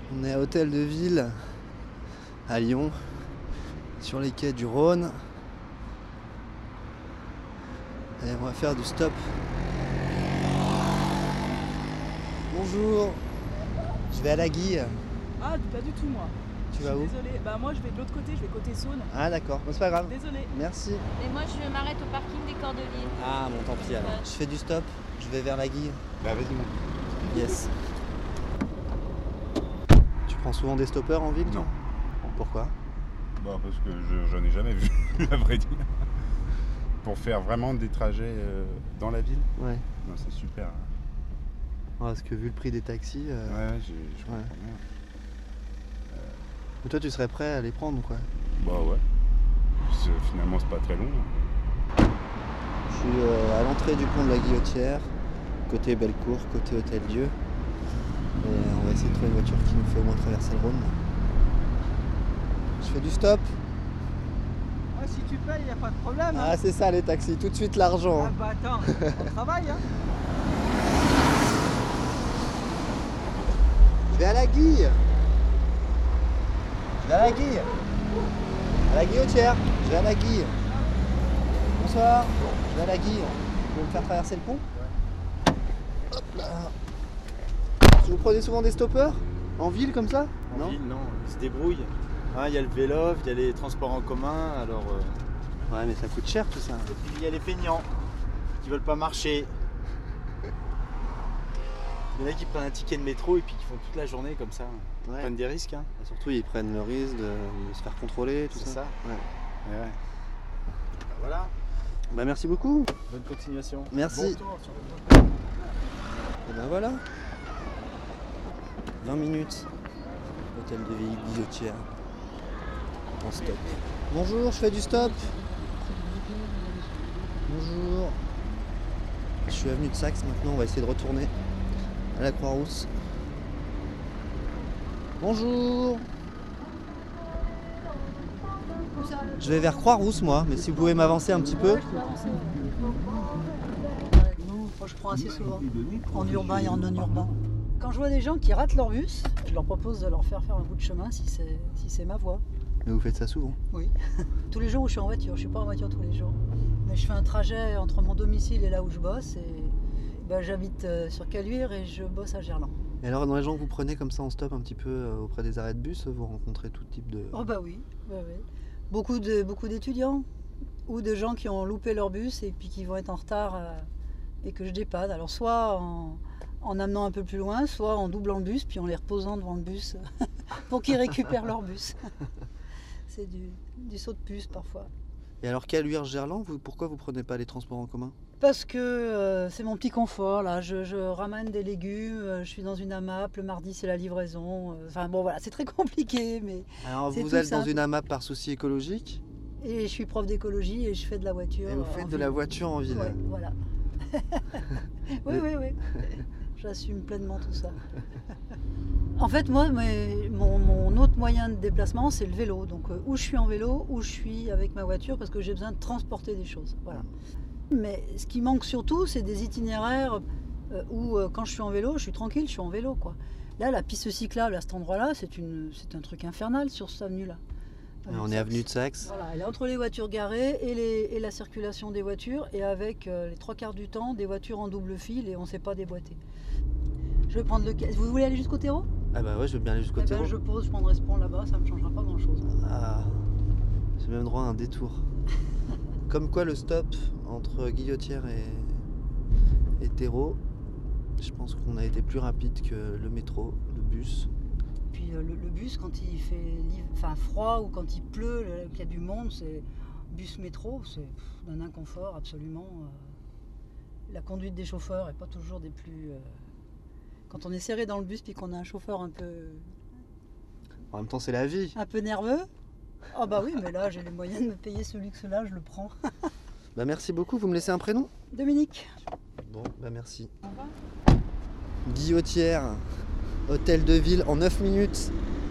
On est à Hôtel de Ville à Lyon, sur les quais du Rhône. Et on va faire du stop. Bonjour, je vais à la Guille. Ah, pas du tout moi. Tu vas où? Désolée, bah moi je vais de l'autre côté, je vais côté Saône. Ah d'accord, bon, c'est pas grave. Désolée. Merci. Et moi je m'arrête au parking des Cordeliers. Ah bon, tant pis alors. Je fais du stop, je vais vers la Guille. Bah vas-y mon. Yes. Tu prends souvent des stoppeurs en ville? Non. Pourquoi? Bah parce que j'en ai jamais vu, à vrai dire. Pour faire vraiment des trajets dans la ville, Ouais. non, c'est super. Hein. Parce que vu le prix des taxis... Ouais, je comprends bien. Mais toi tu serais prêt à les prendre quoi? Bah ouais. Finalement c'est pas très long. Je suis à l'entrée du pont de la Guillotière, côté Bellecour, côté Hôtel-Dieu. Et on va essayer de trouver une voiture qui nous fait au moins traverser le Rhône. Je fais du stop. Ouais, si tu payes, y a pas de problème. Ah c'est ça les taxis, tout de suite l'argent. Ah bah attends, on travaille hein. Je vais à la Guille. Je vais à la Guille. À la Guillotière. Je vais à la Guille. Bonsoir. Je vais à la Guille. Vous pouvez me faire traverser le pont? Hop là. Vous prenez souvent des stoppeurs? En ville comme ça? En ville, non, ils se débrouillent. Il y a le vélo, il y a les transports en commun, alors... Ouais mais ça coûte cher tout ça. Et puis il y a les feignants qui veulent pas marcher. Il y en a qui prennent un ticket de métro et puis qui font toute la journée comme ça. Ils Ouais. prennent des risques. Hein. Et surtout ils prennent le risque de se faire contrôler, tout C'est ça. ça. Ouais. Ouais. Bah, voilà, Bah merci beaucoup. bonne continuation. Merci. Bon retour sur votre- Et ben voilà. 20 minutes. Hôtel de Ville, Guillotière. En stop. Bonjour, je fais du stop. Bonjour. Je suis avenue de Saxe maintenant, on va essayer de retourner à la Croix-Rousse. Bonjour. Je vais vers Croix-Rousse moi, mais si vous pouvez m'avancer un petit peu. Moi je prends assez souvent, en urbain et en non-urbain. Quand je vois des gens qui ratent leur bus, je leur propose de leur faire un bout de chemin si c'est ma voie. Mais vous faites ça souvent. Oui. Tous les jours où je suis en voiture, je suis pas en voiture tous les jours. Mais je fais un trajet entre mon domicile et là où je bosse. Et ben, j'habite sur Caluire et je bosse à Gerland. Et alors dans les gens que vous prenez comme ça en stop un petit peu auprès des arrêts de bus, vous rencontrez tout type de... Oh bah oui, ouais, ouais. Beaucoup d'étudiants ou de gens qui ont loupé leur bus et puis qui vont être en retard et que je dépanne. Alors soit en amenant un peu plus loin, soit en doublant le bus puis en les reposant devant le bus pour qu'ils récupèrent leur bus. C'est du saut de puce parfois. Et alors Caluire-Gerland, pourquoi vous prenez pas les transports en commun? Parce que c'est mon petit confort là, je ramène des légumes, je suis dans une AMAP, le mardi c'est la livraison, enfin bon voilà, c'est très compliqué mais... Alors C'est vous tout êtes dans simple. une AMAP par souci écologique Et je suis prof d'écologie et je fais de la voiture. et vous en faites de ville. la voiture en ville. Ouais, voilà. oui. J'assume pleinement tout ça. En fait, moi, mon autre moyen de déplacement, c'est le vélo. Donc, où je suis en vélo, où je suis avec ma voiture, parce que j'ai besoin de transporter des choses. Voilà. Mais ce qui manque surtout, c'est des itinéraires où, quand je suis en vélo, je suis tranquille, je suis en vélo, quoi. Là, la piste cyclable à cet endroit-là, c'est un truc infernal sur cette avenue-là. On est avenue de Saxe. Voilà, elle est entre les voitures garées et la circulation des voitures, et avec les trois quarts du temps des voitures en double file et on ne sait pas déboîter. Je vais prendre le... Vous voulez aller jusqu'au terreau? Ah bah ouais, je veux bien aller jusqu'au Eh ben, terreau. je pose, je prendrai ce pont là-bas, ça ne me changera pas grand-chose. Ah, j'ai même droit à un détour. Comme quoi le stop entre Guillotière et Terreau, je pense qu'on a été plus rapide que le métro, le bus. Puis le bus, quand il fait froid ou quand il pleut, qu'il y a du monde, c'est bus-métro, c'est d'un inconfort absolument. La conduite des chauffeurs n'est pas toujours des plus... Quand on est serré dans le bus puis qu'on a un chauffeur un peu En même temps, c'est la vie. nerveux, ah bah oui, mais là j'ai les moyens de me payer ce luxe-là, je le prends. Bah merci beaucoup, vous me laissez un prénom? Dominique. Bon, bah merci. Au revoir. Guillotière, Hôtel de Ville en 9 minutes.